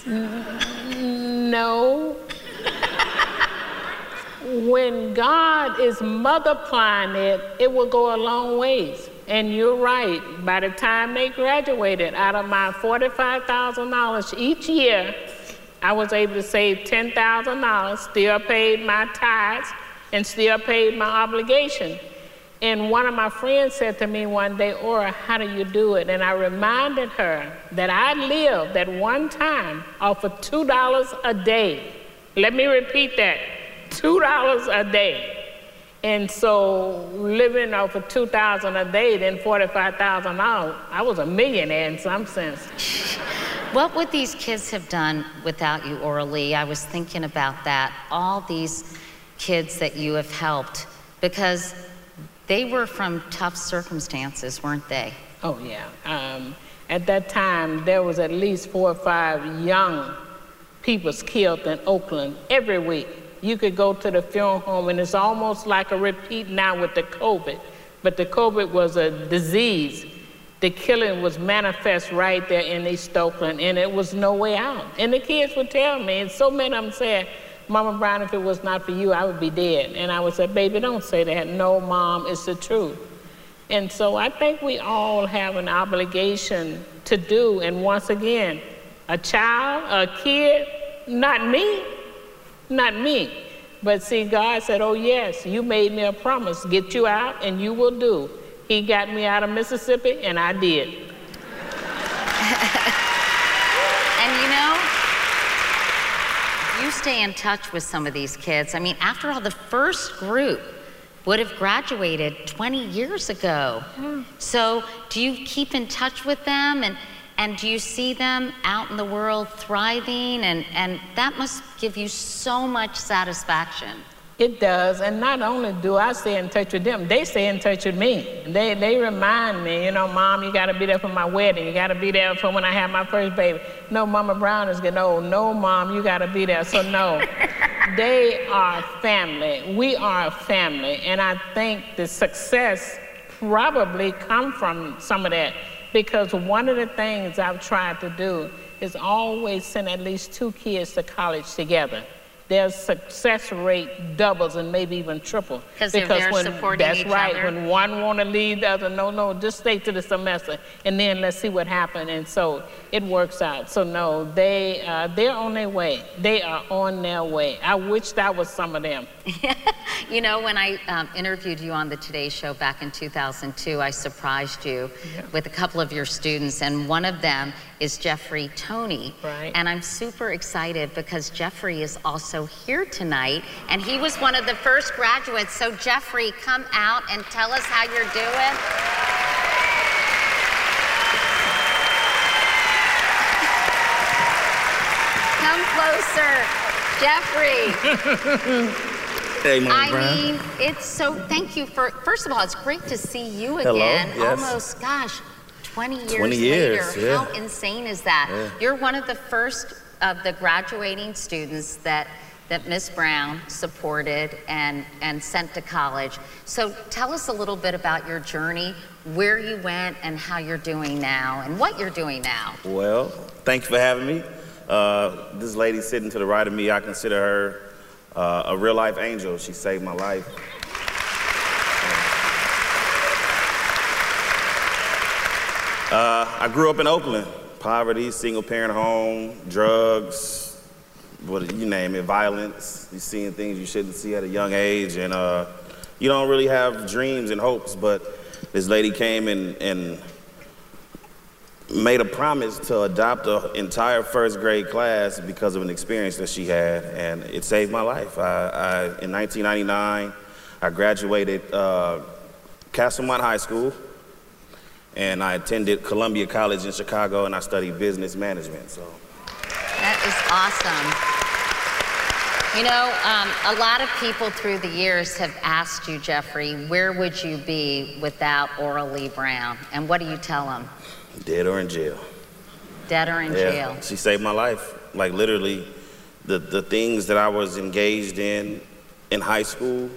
No. When God is multiplying it, it will go a long ways. And you're right, by the time they graduated, out of my $45,000 each year, I was able to save $10,000, still paid my tithes, and still paid my obligation. And one of my friends said to me one day, Ora, how do you do it? And I reminded her that I lived at one time off of $2 a day. Let me repeat that. $2 a day. And so living off of $2,000 a day, then $45,000, I was a millionaire in some sense. What would these kids have done without you, Ora Lee? I was thinking about that. All these kids that you have helped, because they were from tough circumstances, weren't they? Oh, yeah. At that time, there was at least 4 or 5 young people killed in Oakland every week. You could go to the funeral home, and it's almost like a repeat now with the COVID. But the COVID was a disease. The killing was manifest right there in East Oakland, and it was no way out. And the kids would tell me, and so many of them said, Mama Brown, if it was not for you, I would be dead. And I would say, baby, don't say that. No, Mom, it's the truth. And so I think we all have an obligation to do. And once again, a child, a kid, not me. Not me. But see, God said, oh, yes, you made me a promise. Get you out, and you will do. He got me out of Mississippi, and I did. And you know, you stay in touch with some of these kids. I mean, after all, the first group would have graduated 20 years ago. So do you keep in touch with them? And do you see them out in the world thriving? And that must give you so much satisfaction. It does, and not only do I stay in touch with them, they stay in touch with me. They remind me, you know, Mom, you gotta be there for my wedding. You gotta be there for when I have my first baby. No, Mama Brown is getting old. No, Mom, you gotta be there. So no, they are family. We are a family, and I think the success probably come from some of that. Because one of the things I've tried to do is always send at least 2 kids to college together. Their success rate doubles and maybe even triple. Because they're there supporting each other. That's right. When one want to leave, the other, no, just stay to the semester, and then let's see what happens. And so it works out. So no, they're on their way. They are on their way. I wish that was some of them. You know, when I interviewed you on the Today Show back in 2002, I surprised you with a couple of your students, and one of them is Jeffrey Toney. Right. And I'm super excited because Jeffrey is also here tonight, and he was one of the first graduates. So Jeffrey, come out and tell us how you're doing. Come closer, Jeffrey. Hey, Mama Brown. I mean, it's so, thank you for, first of all, it's great to see you Hello, again. yes. Almost, gosh, 20 years 20 years, later. yeah. How insane is that? Yeah. You're one of the first of the graduating students that that Miss Brown supported and sent to college. So tell us a little bit about your journey, where you went and how you're doing now and what you're doing now. Well, thank you for having me. This lady sitting to the right of me, I consider her a real life angel. She saved my life. I grew up in Oakland. Poverty, single parent home, drugs, you name it, violence. You're seeing things you shouldn't see at a young age, and you don't really have dreams and hopes, but this lady came and made a promise to adopt an entire first grade class because of an experience that she had, and it saved my life. In 1999, I graduated Castlemont High School, and I attended Columbia College in Chicago, and I studied business management. So that is awesome. You know, a lot of people through the years have asked you, Jeffrey, where would you be without Aura Lee Brown? And what do you tell them? Dead or in jail. Dead or in jail. She saved my life. Like literally, the things that I was engaged in high school,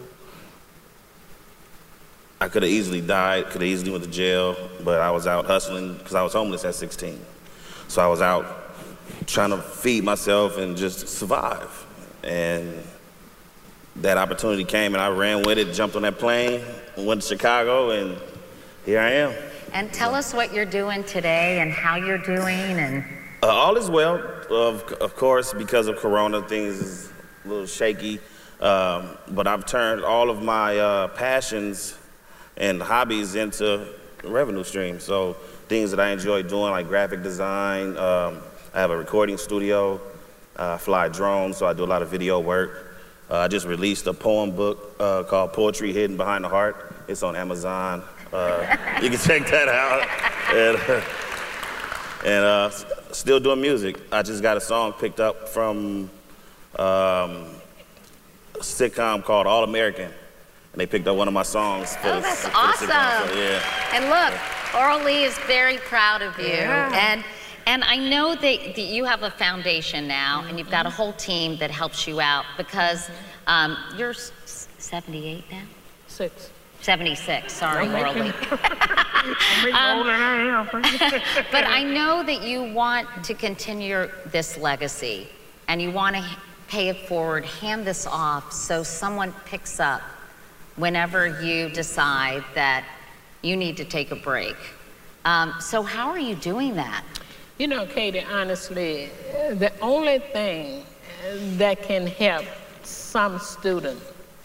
I could have easily died, could have easily went to jail, but I was out hustling because I was homeless at 16. So I was out trying to feed myself and just survive. And that opportunity came and I ran with it, jumped on that plane, went to Chicago, and here I am. And tell us what you're doing today and how you're doing. And all is well, of course, because of Corona, things is a little shaky. But I've turned all of my passions and hobbies into revenue streams. So things that I enjoy doing, like graphic design. I have a recording studio. I fly drones, so I do a lot of video work. I just released a poem book called Poetry Hidden Behind the Heart. It's on Amazon. You can check that out. And still doing music. I just got a song picked up from a sitcom called All American. And they picked up one of my songs. Oh, that's awesome. So, yeah. And look, Aura Lee is very proud of you. Yeah. And I know that you have a foundation now, and you've got a whole team that helps you out because you're 78 now? 76, sorry, Aura Lee. But I know that you want to continue this legacy, and you want to pay it forward, hand this off so someone picks up whenever you decide that you need to take a break. So how are you doing that? You know, Katie, honestly, the only thing that can help some student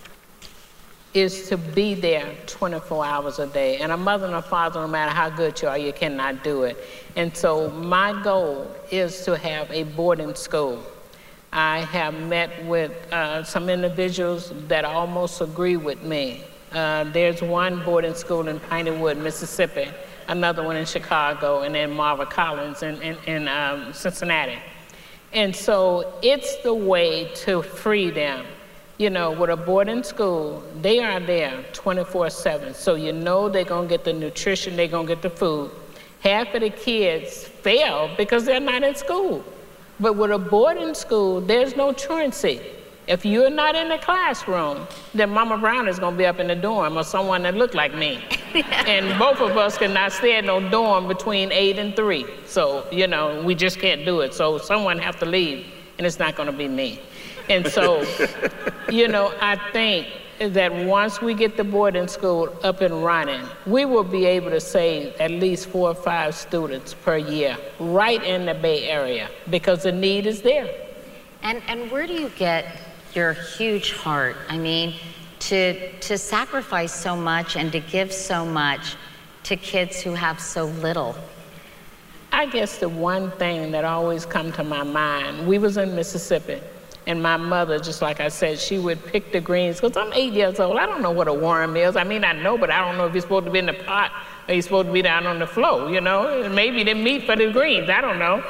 is to be there 24 hours a day. And a mother and a father, no matter how good you are, you cannot do it. And so my goal is to have a boarding school. I have met with some individuals that almost agree with me. There's one boarding school in Piney Wood, Mississippi, another one in Chicago, and then Marva Collins in Cincinnati. And so it's the way to free them. You know, with a boarding school, they are there 24/7. So you know they're gonna get the nutrition, they're gonna get the food. Half of the kids fail because they're not at school. But with a boarding school, there's no truancy. If you're not in the classroom, then Mama Brown is gonna be up in the dorm or someone that look like me. And both of us cannot stay in no dorm between 8 and 3. So, you know, we just can't do it. So someone have to leave, and it's not gonna be me. And so, you know, I think that once we get the boarding school up and running, we will be able to save at least 4 or 5 students per year right in the Bay Area because the need is there. And where do you get your huge heart? I mean, to sacrifice so much and to give so much to kids who have so little? I guess the one thing that always comes to my mind, we was in Mississippi. And my mother, just like I said, she would pick the greens, because I'm 8 years old. I don't know what a worm is. I mean, I know, but I don't know if it's supposed to be in the pot or he's supposed to be down on the floor, you know? Maybe the meat for the greens, I don't know.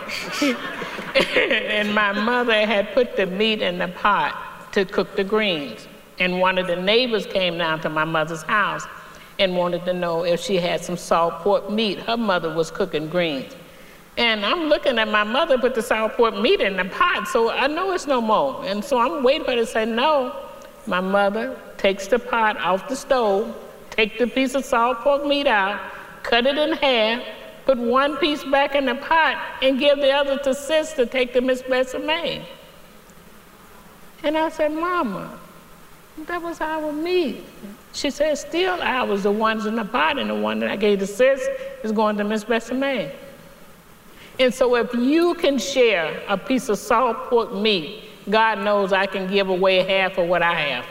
And my mother had put the meat in the pot to cook the greens. And one of the neighbors came down to my mother's house and wanted to know if she had some salt pork meat. Her mother was cooking greens. And I'm looking at my mother put the sour pork meat in the pot, so I know it's no more. And so I'm waiting for her to say no. My mother takes the pot off the stove, take the piece of sour pork meat out, cut it in half, put one piece back in the pot, and give the other to Sis to take to Miss Bessie May. And I said, Mama, that was our meat. She said, still, I was the ones in the pot, and the one that I gave to Sis is going to Miss Bessie May. And so if you can share a piece of sour pork meat, God knows I can give away half of what I have.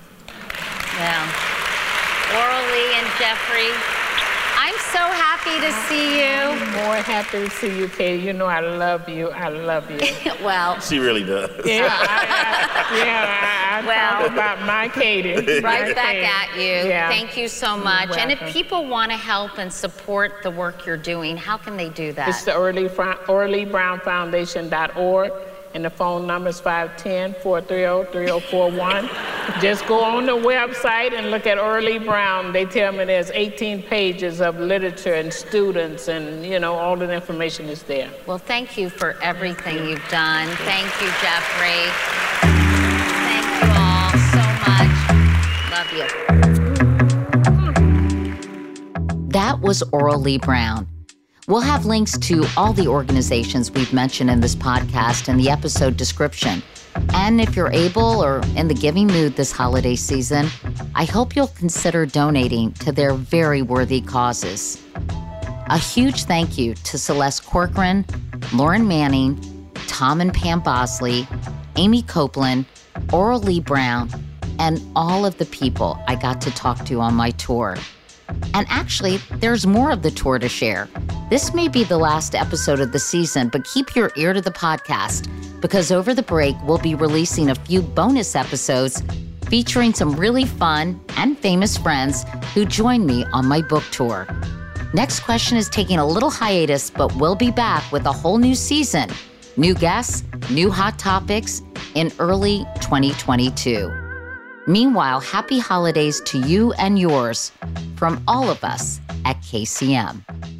Yeah. Orly and Jeffrey, I'm so happy to see you. I'm more happy to see you, Katie. You know I love you. I love you. Well. She really does. Yeah, I talk about my Katie. Right back at you. Yeah. Thank you so much. You're And if welcome. people want to help and support the work you're doing, how can they do that? It's the OrlyBrownFoundation.org, and the phone number is 510-430-3041. Just go on the website and look at Orly Brown. They tell me there's 18 pages of literature and students, and all the information is there. Well, thank you for everything you've done. Thank you, Jeffrey. Thank you all so much. Love you. That was Orly Brown. We'll have links to all the organizations we've mentioned in this podcast in the episode description. And if you're able or in the giving mood this holiday season, I hope you'll consider donating to their very worthy causes. A huge thank you to Celeste Corcoran, Lauren Manning, Tom and Pam Bosley, Amy Copeland, Orly Brown, and all of the people I got to talk to on my tour. And actually, there's more of the tour to share. This may be the last episode of the season, but keep your ear to the podcast, because over the break, we'll be releasing a few bonus episodes featuring some really fun and famous friends who joined me on my book tour. Next Question is taking a little hiatus, but we'll be back with a whole new season, new guests, new hot topics in early 2022. Meanwhile, happy holidays to you and yours from all of us at KCM.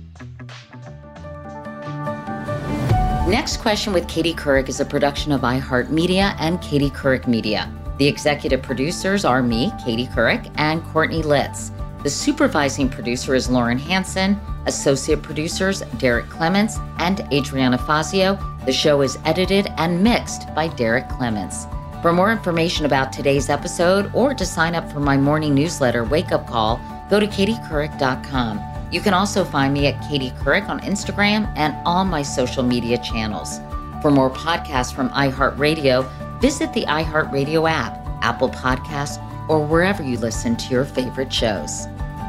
Next Question with Katie Couric is a production of iHeartMedia and Katie Couric Media. The executive producers are me, Katie Couric, and Courtney Litz. The supervising producer is Lauren Hansen. Associate producers, Derek Clements and Adriana Fazio. The show is edited and mixed by Derek Clements. For more information about today's episode or to sign up for my morning newsletter, Wake Up Call, go to katiecouric.com. You can also find me at Katie Couric on Instagram and all my social media channels. For more podcasts from iHeartRadio, visit the iHeartRadio app, Apple Podcasts, or wherever you listen to your favorite shows.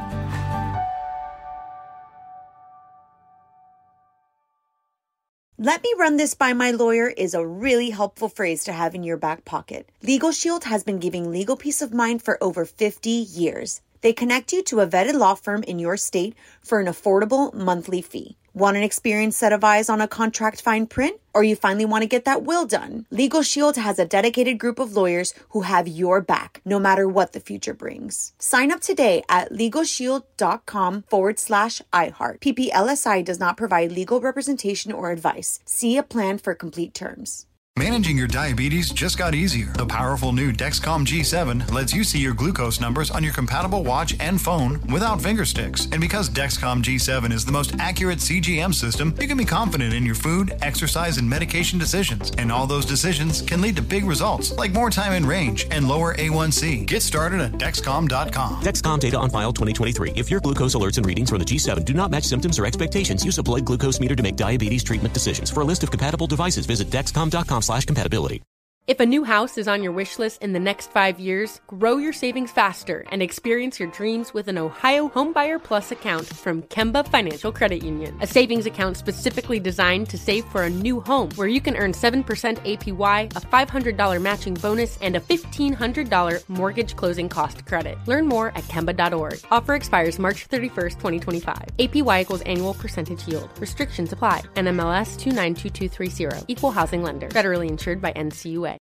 Let me run this by my lawyer is a really helpful phrase to have in your back pocket. Legal Shield has been giving legal peace of mind for over 50 years. They connect you to a vetted law firm in your state for an affordable monthly fee. Want an experienced set of eyes on a contract fine print? Or you finally want to get that will done? Legal Shield has a dedicated group of lawyers who have your back, no matter what the future brings. Sign up today at LegalShield.com/iHeart. PPLSI does not provide legal representation or advice. See a plan for complete terms. Managing your diabetes just got easier. The powerful new Dexcom G7 lets you see your glucose numbers on your compatible watch and phone without finger sticks. And because Dexcom G7 is the most accurate CGM system, you can be confident in your food, exercise, and medication decisions. And all those decisions can lead to big results, like more time in range and lower A1C. Get started at Dexcom.com. Dexcom data on file 2023. If your glucose alerts and readings from the G7 do not match symptoms or expectations, use a blood glucose meter to make diabetes treatment decisions. For a list of compatible devices, visit Dexcom.com/compatibility. If a new house is on your wish list in the next 5 years, grow your savings faster and experience your dreams with an Ohio Homebuyer Plus account from Kemba Financial Credit Union. A savings account specifically designed to save for a new home, where you can earn 7% APY, a $500 matching bonus, and a $1,500 mortgage closing cost credit. Learn more at Kemba.org. Offer expires March 31st, 2025. APY equals annual percentage yield. Restrictions apply. NMLS 292230. Equal housing lender. Federally insured by NCUA.